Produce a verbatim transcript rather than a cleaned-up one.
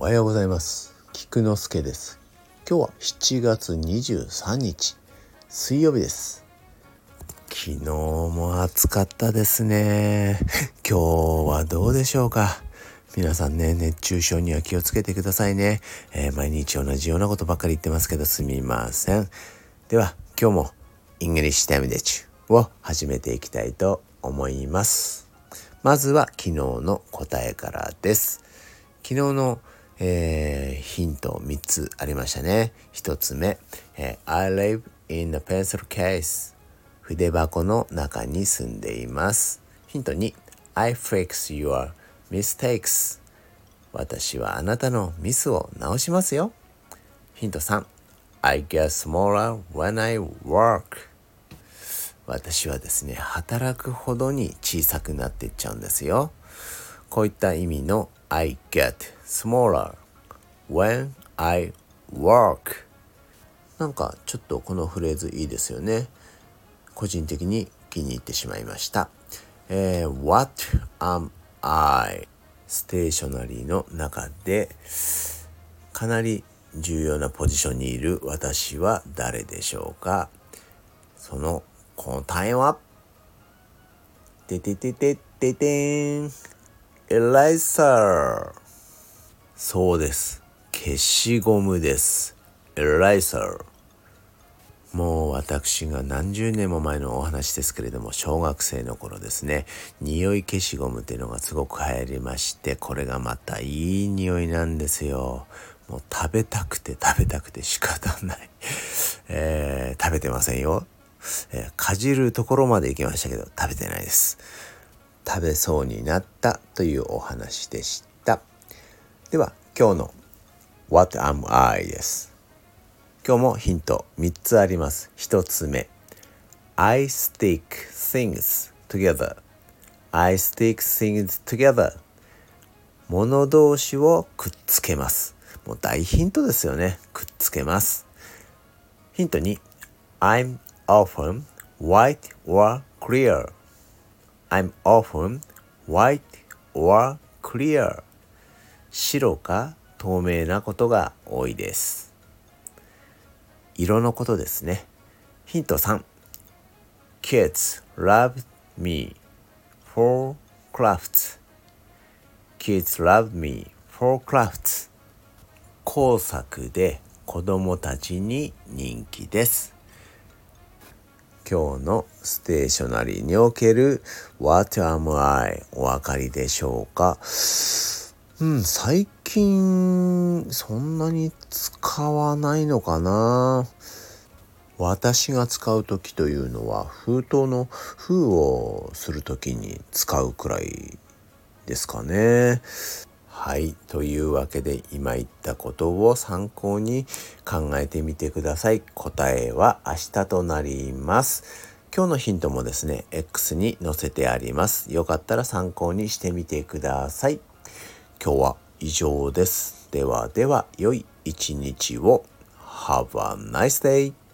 はようございます。菊之助です。今日はしちがつにじゅうさんにち水曜日です。昨日も暑かったですね。今日はどうでしょうか。皆さんね、熱中症には気をつけてくださいね。えー、毎日同じようなことばっかり言ってますけどすみません。では今日もイングリッシュタイムデチュを始めていきたいと思います。まずは昨日の答えからです。昨日の、えー、ヒントみっつありましたね。ひとつめ、えー、I live in a pencil case。筆箱の中に住んでいます。ヒントに、I fix your mistakes。私はあなたのミスを直しますよ。ヒントさん、I get smaller when I work。私はですね、働くほどに小さくなっていっちゃうんですよ。こういった意味の I get smaller when I work。 なんかちょっとこのフレーズいいですよね。個人的に気に入ってしまいました。えー、What am I？ ステーショナリーの中でかなり重要なポジションにいる私は誰でしょうか。その答えはててててててーん、エライザー。そうです。消しゴムです。エライザー。もう私が何十年も前のお話ですけれども、小学生の頃ですね、匂い消しゴムっていうのがすごく流行りまして、これがまたいい匂いなんですよ。もう食べたくて食べたくて仕方ない、えー、食べてませんよ、えー、かじるところまで行きましたけど食べてないです。食べそうになったというお話でした。では今日の What am I です。今日もヒントみっつあります。ひとつめ、 I stick things together。 I stick things together。 物同士をくっつけます。もう大ヒントですよね。くっつけます。ヒントに、 I'm often white or clear。 I'm often white or clear。 白か透明なことが多いです。色のことですね。ヒントさん、 Kids love me for crafts。 Kids love me for crafts。 工作で子供たちに人気です。今日のステーショナリーにおける What am I お分かりでしょうか。うん、最近そんなに使わないのかな。私が使う時というのは封筒の封をする時に使うくらいですかね。はい、というわけで今言ったことを参考に考えてみてください。答えは明日となります。今日のヒントもですね X に載せてあります。よかったら参考にしてみてください。今日は以上です。ではでは良い一日を。Have a nice day!